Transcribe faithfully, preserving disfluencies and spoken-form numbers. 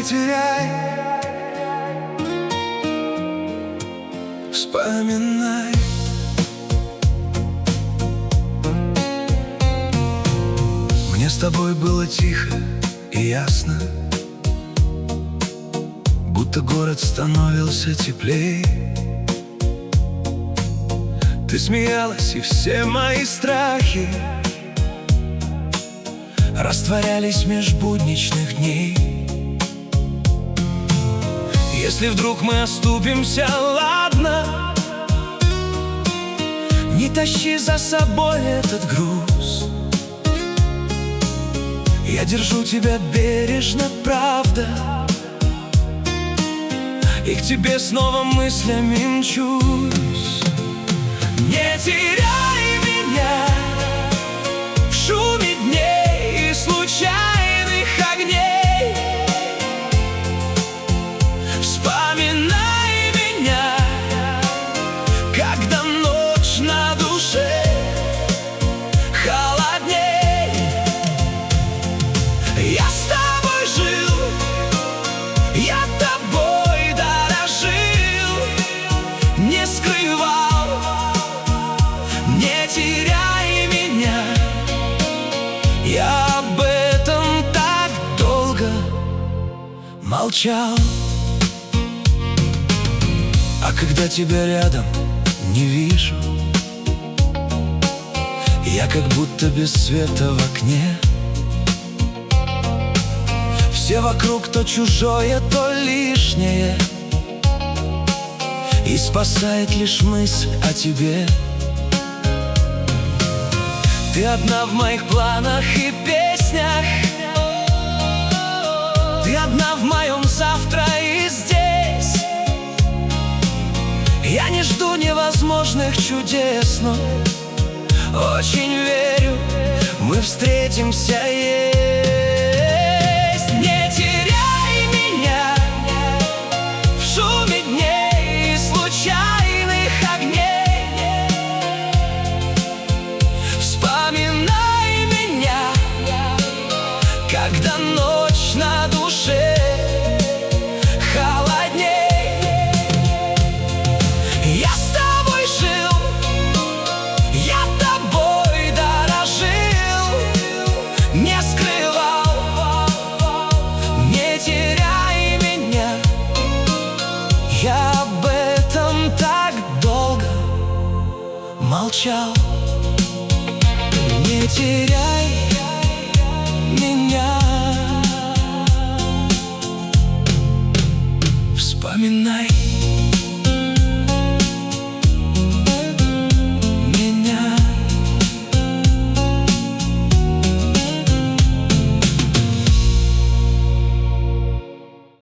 теряй, вспоминай. Мне с тобой было тихо и ясно, будто город становился теплей. Ты смеялась, и все мои страхи растворялись меж будничных дней. Если вдруг мы оступимся, ладно, не тащи за собой этот груз. Я держу тебя бережно, правда, и к тебе снова мыслями мчусь. Не теряй меня в шуме дней и случайных огней. Вспоминай меня, когда ночь на душе холодней. Я с тобой жил, я тобой дорожил, не скрывал. Не теряй меня, я об этом так долго молчал. А когда тебя рядом не вижу, я как будто без света в окне. Все вокруг то чужое, то лишнее, и спасает лишь мысль о тебе. Ты одна в моих планах и песнях, ты одна в моем завтра и здесь. Я не жду невозможных чудес, но очень верю, мы встретимся есть. Не теряй меня в шуме дней и случайных огней. Вспоминай меня, когда ночь на душе холодней. Я с тобой жил, я тобой дорожил, не скрывал. Не теряй меня, я об этом так долго молчал. Не теряй меня, вспоминай.